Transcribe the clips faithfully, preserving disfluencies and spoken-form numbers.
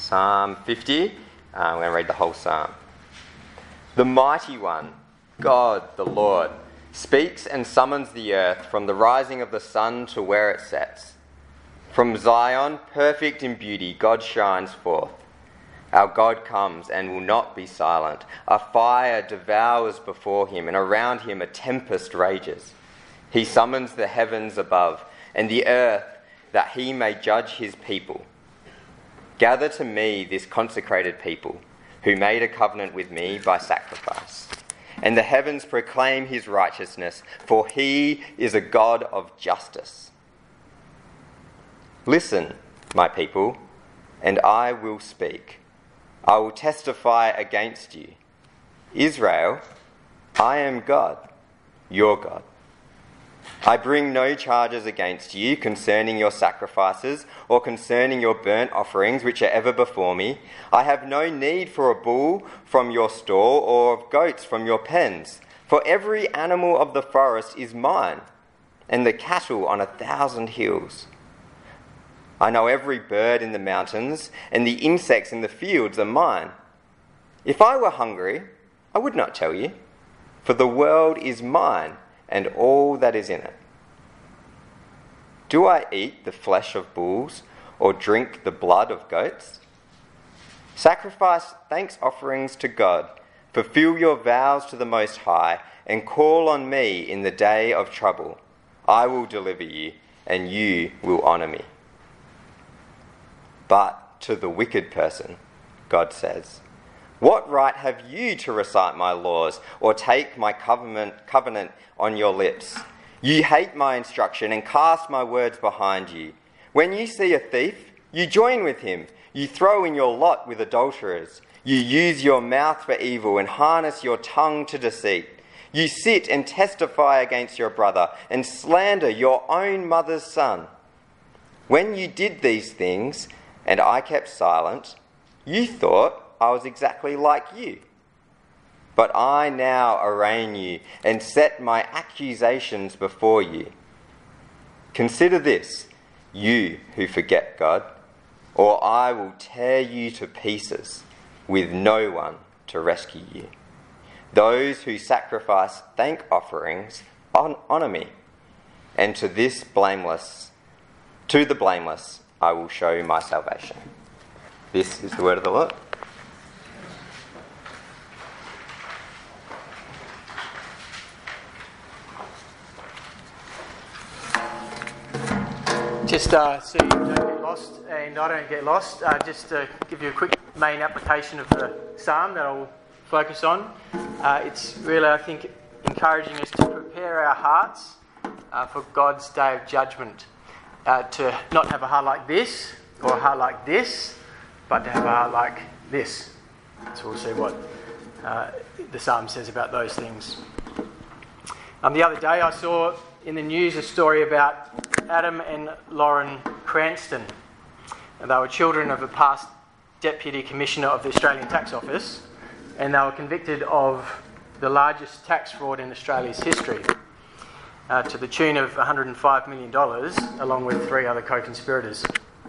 Psalm fifty. Uh, I'm going to read the whole psalm. The mighty one, God the Lord, speaks and summons the earth from the rising of the sun to where it sets. From Zion, perfect in beauty, God shines forth. Our God comes and will not be silent. A fire devours before him, and around him a tempest rages. He summons the heavens above and the earth that he may judge his people. Gather to me this consecrated people, who made a covenant with me by sacrifice. And the heavens proclaim his righteousness, for he is a God of justice. Listen, my people, and I will speak. I will testify against you. Israel, I am God, your God. I bring no charges against you concerning your sacrifices or concerning your burnt offerings which are ever before me. I have no need for a bull from your stall or of goats from your pens. For every animal of the forest is mine, and the cattle on a thousand hills. I know every bird in the mountains, and the insects in the fields are mine. If I were hungry, I would not tell you, for the world is mine, and all that is in it. Do I eat the flesh of bulls, or drink the blood of goats? Sacrifice thanks offerings to God, fulfill your vows to the Most High, and call on me in the day of trouble. I will deliver you, and you will honour me. But to the wicked person, God says, what right have you to recite my laws or take my covenant, covenant on your lips? You hate my instruction and cast my words behind you. When you see a thief, you join with him. You throw in your lot with adulterers. You use your mouth for evil and harness your tongue to deceit. You sit and testify against your brother and slander your own mother's son. When you did these things and I kept silent, you thought I was exactly like you. But I now arraign you and set my accusations before you. Consider this, you who forget God, or I will tear you to pieces with no one to rescue you. Those who sacrifice thank offerings honour me, and to this blameless, to the blameless, I will show my salvation. This is the word of the Lord. Just uh, so you don't get lost and I don't get lost, uh, just to give you a quick main application of the psalm that I'll focus on. Uh, it's really, I think, encouraging us to prepare our hearts uh, for God's day of judgment. Uh, to not have a heart like this or a heart like this, but to have a heart like this. So we'll see what uh, the psalm says about those things. Um, the other day I saw in the news a story about Adam and Lauren Cranston. And they were children of a past Deputy Commissioner of the Australian Tax Office, and they were convicted of the largest tax fraud in Australia's history, uh, to the tune of one hundred five million dollars, along with three other co-conspirators.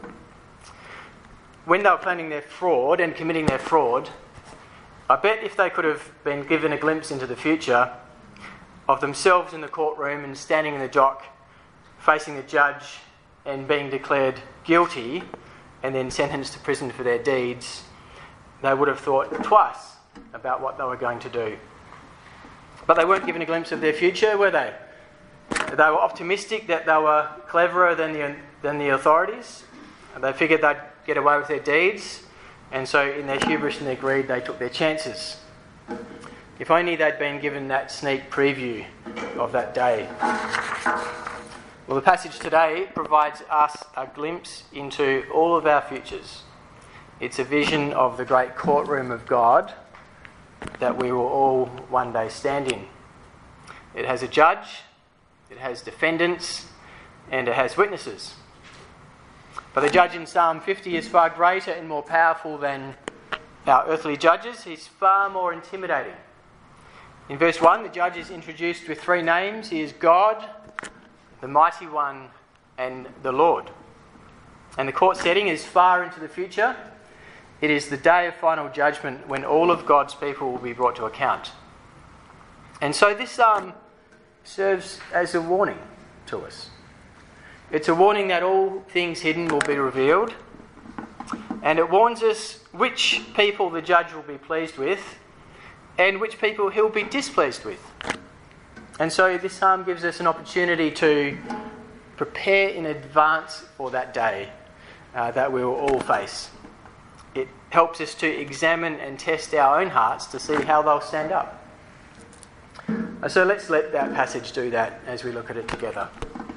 When they were planning their fraud and committing their fraud, I bet if they could have been given a glimpse into the future of themselves in the courtroom and standing in the dock, facing the judge and being declared guilty and then sentenced to prison for their deeds, they would have thought twice about what they were going to do. But they weren't given a glimpse of their future, were they? They were optimistic that they were cleverer than the, than the authorities. They figured they'd get away with their deeds, and so in their hubris and their greed they took their chances. If only they'd been given that sneak preview of that day. Well, the passage today provides us a glimpse into all of our futures. It's a vision of the great courtroom of God that we will all one day stand in. It has a judge, it has defendants, and it has witnesses. But the judge in Psalm fifty is far greater and more powerful than our earthly judges. He's far more intimidating. In verse one, the judge is introduced with three names. He is God, the Mighty One, and the Lord. And the court setting is far into the future. It is the day of final judgment when all of God's people will be brought to account. And so this psalm serves as a warning to us. It's a warning that all things hidden will be revealed. And it warns us which people the judge will be pleased with and which people he'll be displeased with. And so this psalm gives us an opportunity to prepare in advance for that day uh, that we will all face. It helps us to examine and test our own hearts to see how they'll stand up. Uh, so let's let that passage do that as we look at it together.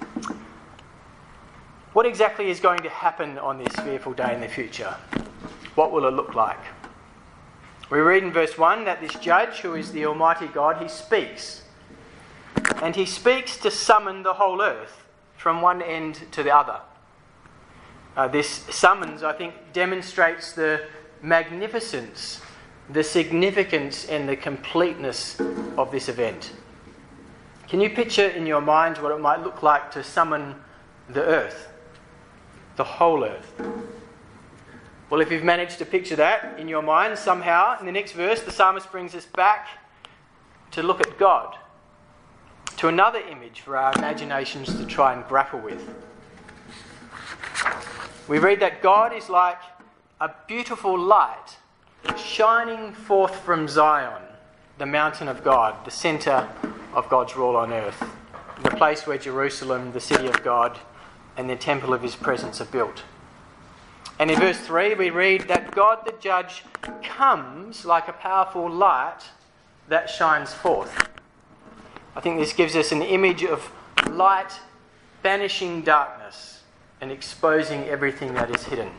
What exactly is going to happen on this fearful day in the future? What will it look like? We read in verse one that this judge, who is the Almighty God, he speaks. And he speaks to summon the whole earth from one end to the other. Uh, this summons, I think, demonstrates the magnificence, the significance and the completeness of this event. Can you picture in your mind what it might look like to summon the earth? The whole earth. Well, if you've managed to picture that in your mind, somehow, in the next verse, the psalmist brings us back to look at God, to another image for our imaginations to try and grapple with. We read that God is like a beautiful light shining forth from Zion, the mountain of God, the centre of God's rule on earth, the place where Jerusalem, the city of God, and the temple of his presence are built. And in verse three we read that God the judge comes like a powerful light that shines forth. I think this gives us an image of light banishing darkness and exposing everything that is hidden.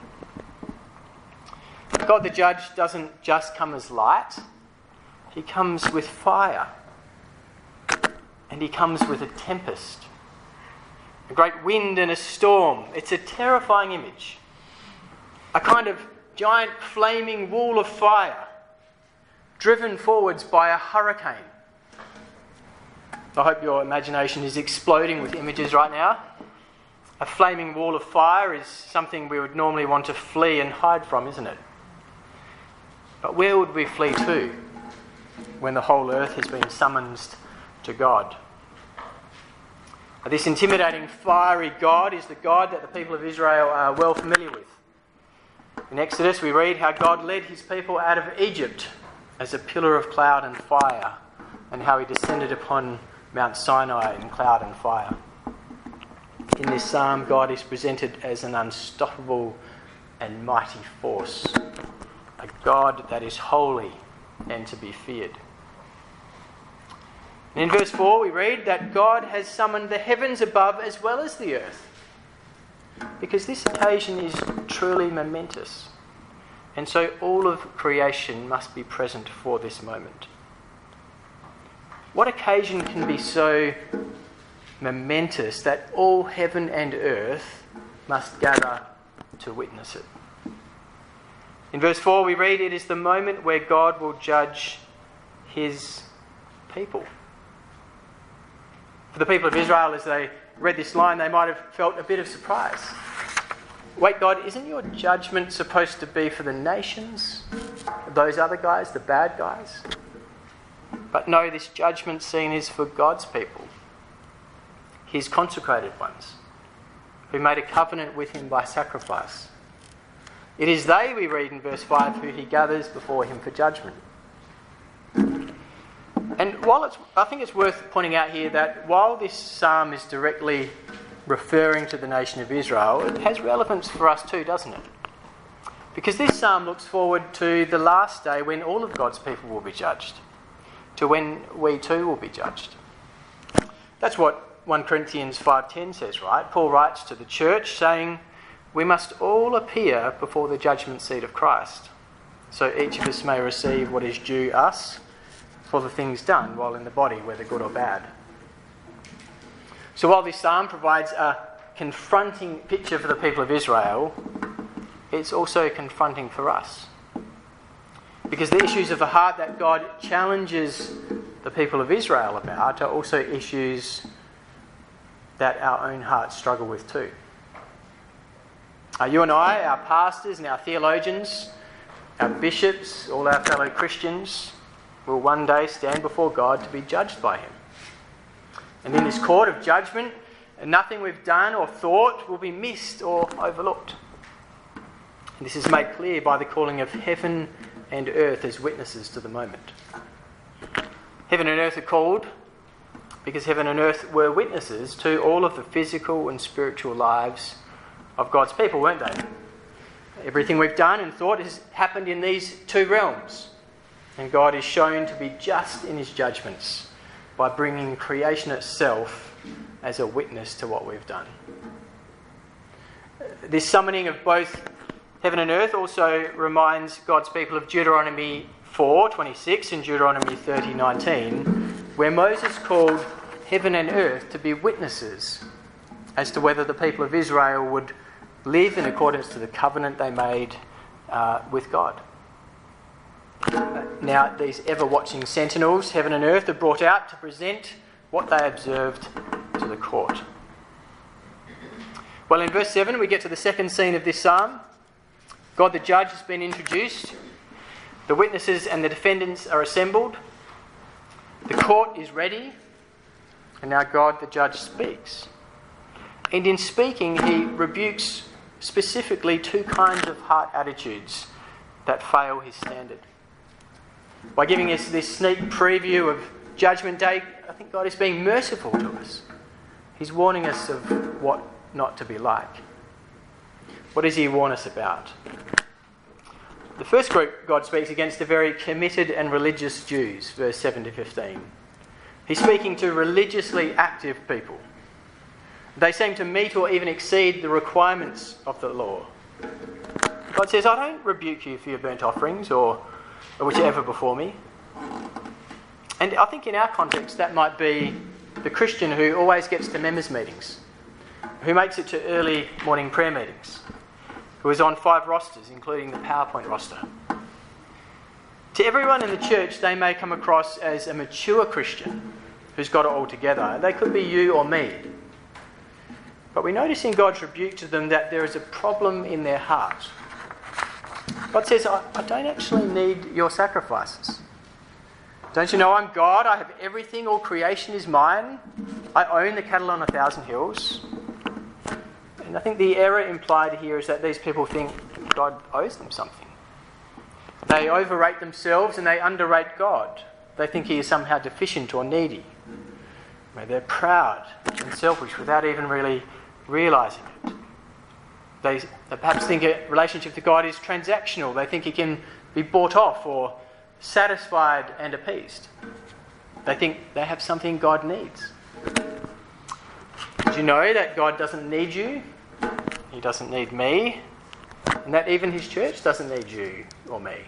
God the judge doesn't just come as light, he comes with fire. And he comes with a tempest, a great wind and a storm. It's a terrifying image. A kind of giant flaming wall of fire driven forwards by a hurricane. I hope your imagination is exploding with images right now. A flaming wall of fire is something we would normally want to flee and hide from, isn't it? But where would we flee to when the whole earth has been summoned to God? This intimidating, fiery God is the God that the people of Israel are well familiar with. In Exodus, we read how God led his people out of Egypt as a pillar of cloud and fire, and how he descended upon Mount Sinai in cloud and fire. In this psalm, God is presented as an unstoppable and mighty force, a God that is holy and to be feared. And in verse four we read that God has summoned the heavens above as well as the earth, because this occasion is truly momentous, and so all of creation must be present for this moment. What occasion can be so momentous that all heaven and earth must gather to witness it? In verse four we read, it is the moment where God will judge his people. For the people of Israel, as they read this line, they might have felt a bit of surprise. Wait, God, isn't your judgment supposed to be for the nations? Those other guys, the bad guys? But no, this judgment scene is for God's people, his consecrated ones, who made a covenant with him by sacrifice. It is they, we read in verse five, who he gathers before him for judgment. And while it's, I think it's worth pointing out here that while this psalm is directly referring to the nation of Israel, it has relevance for us too, doesn't it? Because this psalm looks forward to the last day when all of God's people will be judged, to when we too will be judged. That's what First Corinthians five ten says, right? Paul writes to the church saying, we must all appear before the judgment seat of Christ, so each of us may receive what is due us for the things done while in the body, whether good or bad. So while this psalm provides a confronting picture for the people of Israel, it's also confronting for us. Because the issues of the heart that God challenges the people of Israel about are also issues that our own hearts struggle with too. Uh, you and I, our pastors and our theologians, Our bishops, all our fellow Christians, will one day stand before God to be judged by him. And in this court of judgment, nothing we've done or thought will be missed or overlooked. And this is made clear by the calling of heaven and earth as witnesses to the moment. Heaven and earth are called because heaven and earth were witnesses to all of the physical and spiritual lives of God's people, weren't they? Everything we've done and thought has happened in these two realms. And God is shown to be just in his judgments by bringing creation itself as a witness to what we've done. This summoning of both heaven and earth also reminds God's people of Deuteronomy four twenty-six and Deuteronomy thirty nineteen, where Moses called heaven and earth to be witnesses as to whether the people of Israel would live in accordance to the covenant they made uh, with God. Uh, now, these ever-watching sentinels, heaven and earth, are brought out to present what they observed to the court. Well, in verse seven, we get to the second scene of this psalm. God the judge has been introduced. The witnesses and the defendants are assembled. The court is ready. And now God the judge speaks. And in speaking, he rebukes specifically two kinds of heart attitudes that fail his standard. By giving us this sneak preview of Judgment Day, I think God is being merciful to us. He's warning us of what not to be like. What does he warn us about? The first group God speaks against are very committed and religious Jews, verse seven to fifteen. He's speaking to religiously active people. They seem to meet or even exceed the requirements of the law. God says, I don't rebuke you for your burnt offerings or, or whichever before me. And I think in our context that might be the Christian who always gets to members' meetings, who makes it to early morning prayer meetings, who is on five rosters, including the PowerPoint roster. To everyone in the church, they may come across as a mature Christian who's got it all together. They could be you or me. But we notice in God's rebuke to them that there is a problem in their heart. God says, I, I don't actually need your sacrifices. Don't you know I'm God? I have everything. All creation is mine. I own the cattle on a thousand hills. And I think the error implied here is that these people think God owes them something. They overrate themselves and they underrate God. They think he is somehow deficient or needy. They're proud and selfish without even really realising it. They, they perhaps think a relationship to God is transactional. They think he can be bought off or satisfied and appeased. They think they have something God needs. Did you know that God doesn't need you? He doesn't need me. And that even his church doesn't need you or me.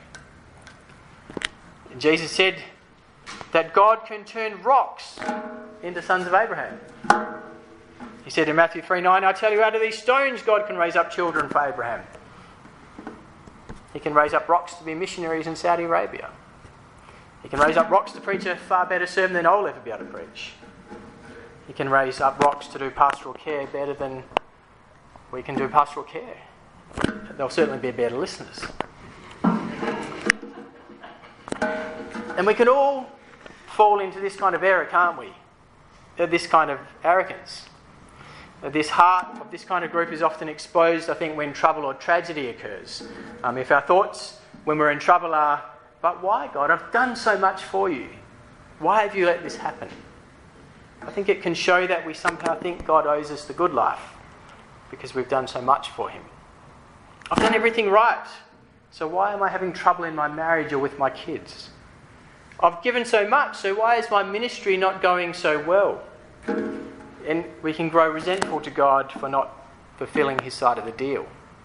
And Jesus said that God can turn rocks into sons of Abraham. He said in Matthew three nine, I tell you, out of these stones God can raise up children for Abraham. He can raise up rocks to be missionaries in Saudi Arabia. He can raise up rocks to preach a far better sermon than I'll ever be able to preach. He can raise up rocks to do pastoral care better than we can do pastoral care. They'll certainly be better listeners. And we can all fall into this kind of error, can't we? This kind of arrogance. This heart of this kind of group is often exposed, I think, when trouble or tragedy occurs. Um, if our thoughts when we're in trouble are, but why, God? I've done so much for you. Why have you let this happen? I think it can show that we somehow think God owes us the good life because we've done so much for him. I've done everything right, so why am I having trouble in my marriage or with my kids? I've given so much, so why is my ministry not going so well? And we can grow resentful to God for not fulfilling his side of the deal.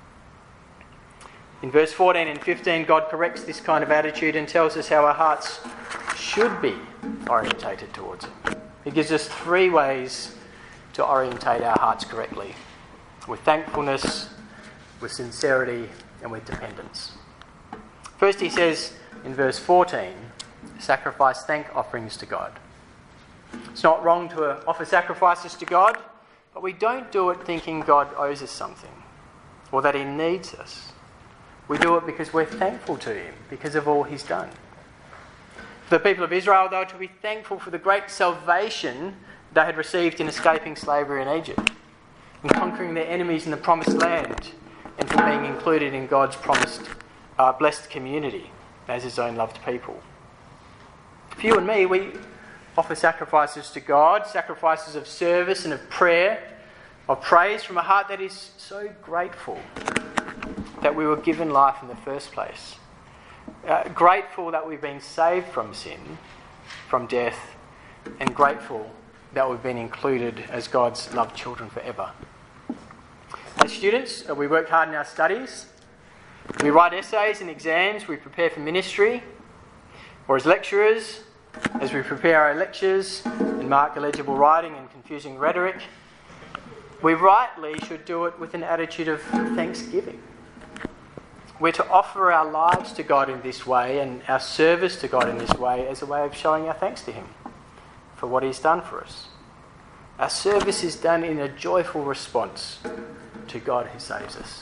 In verse fourteen and fifteen, God corrects this kind of attitude and tells us how our hearts should be orientated towards him. He gives us three ways to orientate our hearts correctly: with thankfulness, with sincerity, and with dependence. First, he says in verse fourteen, sacrifice thank offerings to God. It's not wrong to uh, offer sacrifices to God, but we don't do it thinking God owes us something or that he needs us. We do it because we're thankful to him, because of all he's done. For the people of Israel, they were to be thankful for the great salvation they had received in escaping slavery in Egypt, in conquering their enemies in the promised land, and for being included in God's promised, uh, blessed community as his own loved people. For you and me, we offer sacrifices to God, sacrifices of service and of prayer, of praise from a heart that is so grateful that we were given life in the first place. Uh, grateful that we've been saved from sin, from death, and grateful that we've been included as God's loved children forever. As students, uh, we work hard in our studies. We write essays and exams. We prepare for ministry. Or as lecturers, as we prepare our lectures and mark illegible writing and confusing rhetoric, we rightly should do it with an attitude of thanksgiving. We're to offer our lives to God in this way and our service to God in this way as a way of showing our thanks to him for what he's done for us. Our service is done in a joyful response to God who saves us.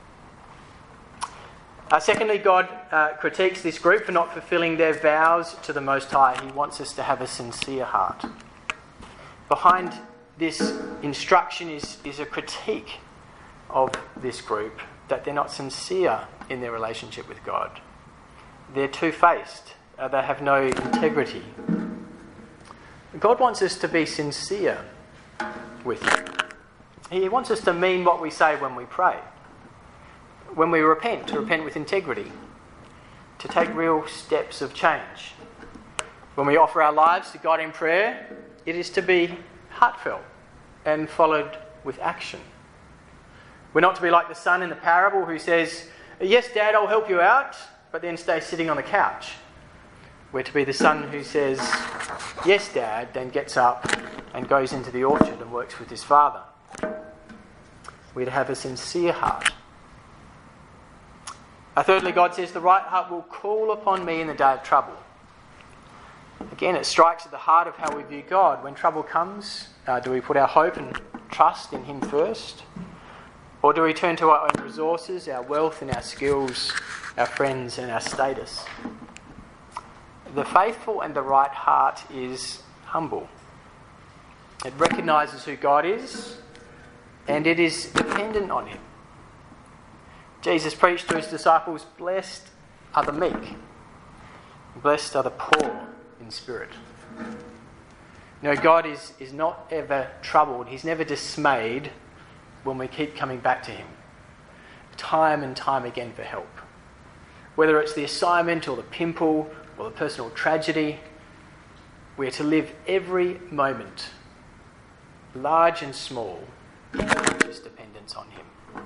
Uh, secondly, God uh, critiques this group for not fulfilling their vows to the Most High. He wants us to have a sincere heart. Behind this instruction is, is a critique of this group, that they're not sincere in their relationship with God. They're two-faced. Uh, they have no integrity. God wants us to be sincere with him. He wants us to mean what we say when we pray. When we repent, to repent with integrity. To take real steps of change. When we offer our lives to God in prayer, it is to be heartfelt and followed with action. We're not to be like the son in the parable who says, "Yes, Dad, I'll help you out," but then stays sitting on the couch. We're to be the son who says, "Yes, Dad," then gets up and goes into the orchard and works with his father. We're to have a sincere heart. Uh, thirdly, God says, "The right heart will call upon me in the day of trouble." Again, it strikes at the heart of how we view God. When trouble comes, uh, do we put our hope and trust in him first? Or do we turn to our own resources, our wealth and our skills, our friends and our status? The faithful and the right heart is humble. It recognises who God is, and it is dependent on him. Jesus preached to his disciples, "Blessed are the meek, blessed are the poor in spirit." You know, God is, is not ever troubled. He's never dismayed when we keep coming back to him, time and time again for help. Whether it's the assignment or the pimple or the personal tragedy, we are to live every moment, large and small, in conscious dependence on him.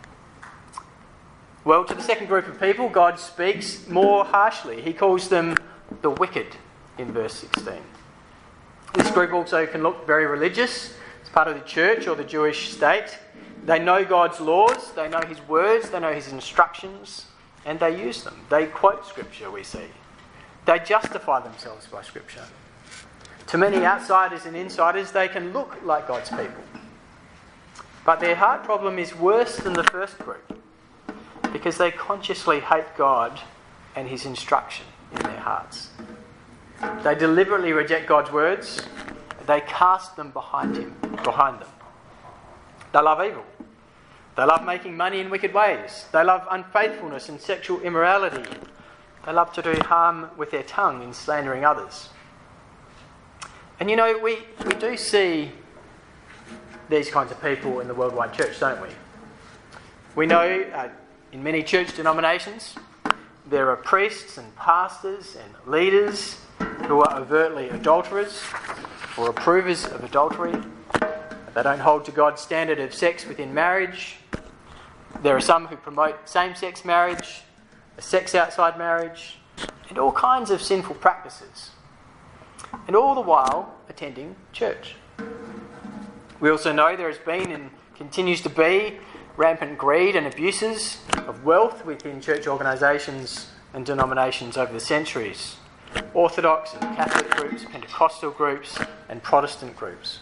Well, to the second group of people, God speaks more harshly. He calls them the wicked in verse sixteen. This group also can look very religious. It's part of the church or the Jewish state. They know God's laws, they know his words, they know his instructions, and they use them. They quote Scripture, we see. They justify themselves by Scripture. To many outsiders and insiders, they can look like God's people. But their heart problem is worse than the first group, because they consciously hate God and his instruction in their hearts. They deliberately reject God's words. They cast them behind him, behind them. They love evil. They love making money in wicked ways. They love unfaithfulness and sexual immorality. They love to do harm with their tongue in slandering others. And you know, we, we do see these kinds of people in the worldwide church, don't we? We know uh, in many church denominations there are priests and pastors and leaders who are overtly adulterers or approvers of adultery. They don't hold to God's standard of sex within marriage. There are some who promote same-sex marriage, sex outside marriage, and all kinds of sinful practices. And all the while attending church. We also know there has been and continues to be rampant greed and abuses of wealth within church organisations and denominations over the centuries. Orthodox and Catholic groups, Pentecostal groups and Protestant groups.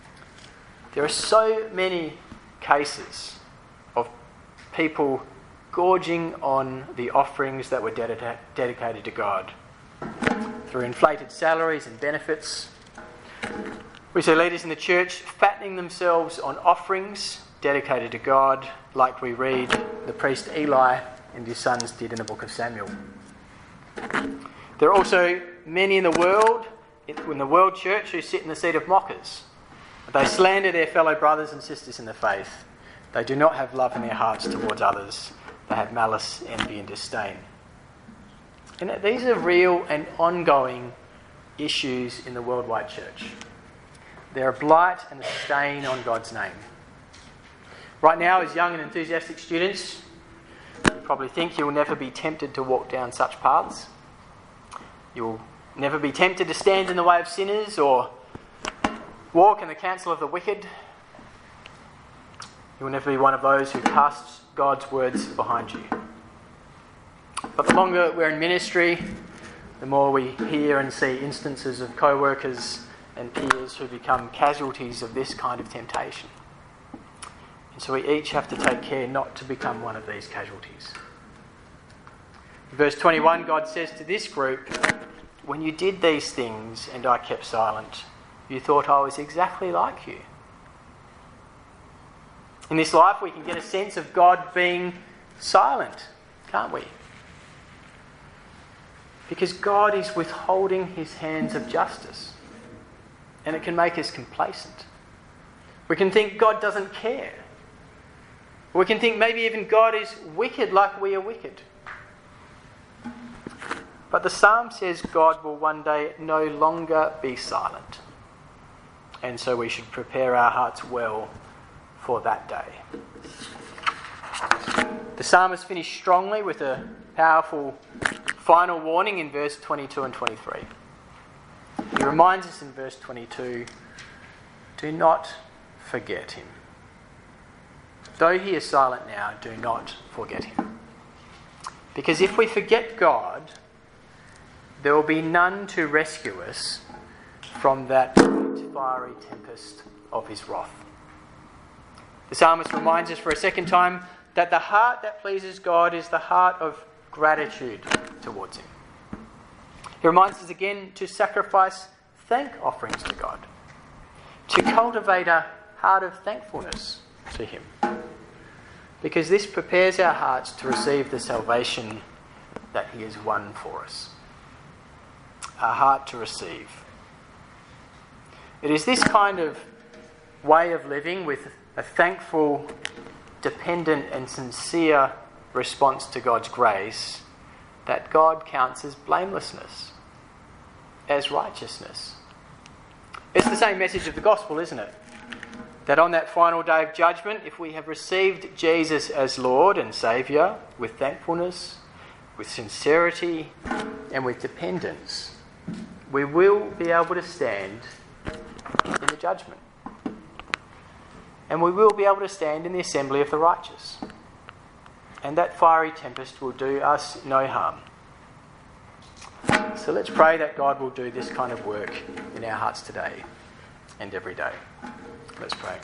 There are so many cases of people gorging on the offerings that were dedica- dedicated to God through inflated salaries and benefits. We see leaders in the church fattening themselves on offerings dedicated to God, like we read the priest Eli and his sons did in the book of Samuel. There are also many in the world, in the world church, who sit in the seat of mockers. They slander their fellow brothers and sisters in the faith. They do not have love in their hearts towards others. They have malice, envy and disdain. And these are real and ongoing issues in the worldwide church. They're a blight and a stain on God's name. Right now, as young and enthusiastic students, you probably think you'll never be tempted to walk down such paths. You'll never be tempted to stand in the way of sinners or walk in the counsel of the wicked. You will never be one of those who casts God's words behind you. But the longer we're in ministry, the more we hear and see instances of co-workers and peers who become casualties of this kind of temptation. And so we each have to take care not to become one of these casualties. In verse twenty-one, God says to this group, "When you did these things and I kept silent, you thought I was exactly like you." In this life, we can get a sense of God being silent, can't we? Because God is withholding his hands of justice. And it can make us complacent. We can think God doesn't care. We can think maybe even God is wicked like we are wicked. But the psalm says God will one day no longer be silent. And so we should prepare our hearts well for that day. The psalmist finished strongly with a powerful final warning in verse twenty-two and twenty-three. He reminds us in verse twenty-two, "Do not forget him. Though he is silent now, do not forget him." Because if we forget God, there will be none to rescue us from that fiery tempest of his wrath. The psalmist reminds us for a second time that the heart that pleases God is the heart of gratitude towards him. He reminds us again to sacrifice thank offerings to God, to cultivate a heart of thankfulness to him, because this prepares our hearts to receive the salvation that he has won for us. A heart to receive. It is this kind of way of living with a thankful, dependent and sincere response to God's grace that God counts as blamelessness, as righteousness. It's the same message of the gospel, isn't it? That on that final day of judgment, if we have received Jesus as Lord and Saviour with thankfulness, with sincerity and with dependence, we will be able to stand in the judgment. And we will be able to stand in the assembly of the righteous. And that fiery tempest will do us no harm. So let's pray that God will do this kind of work in our hearts today and every day. Let's pray.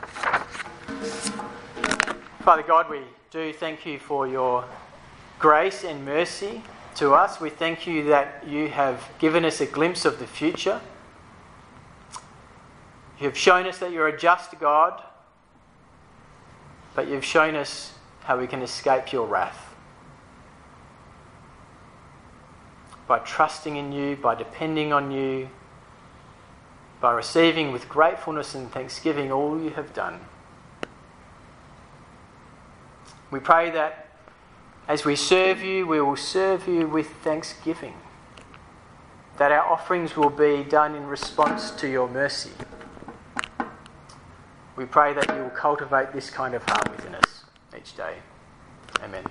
Father God, we do thank you for your grace and mercy to us. We thank you that you have given us a glimpse of the future. You have shown us that you're a just God, but you've shown us how we can escape your wrath. By trusting in you, by depending on you, by receiving with gratefulness and thanksgiving all you have done. We pray that as we serve you, we will serve you with thanksgiving. That our offerings will be done in response to your mercy. We pray that you will cultivate this kind of heart within us each day. Amen.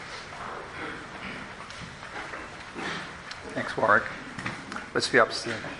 Thanks, Warwick. Let's be up to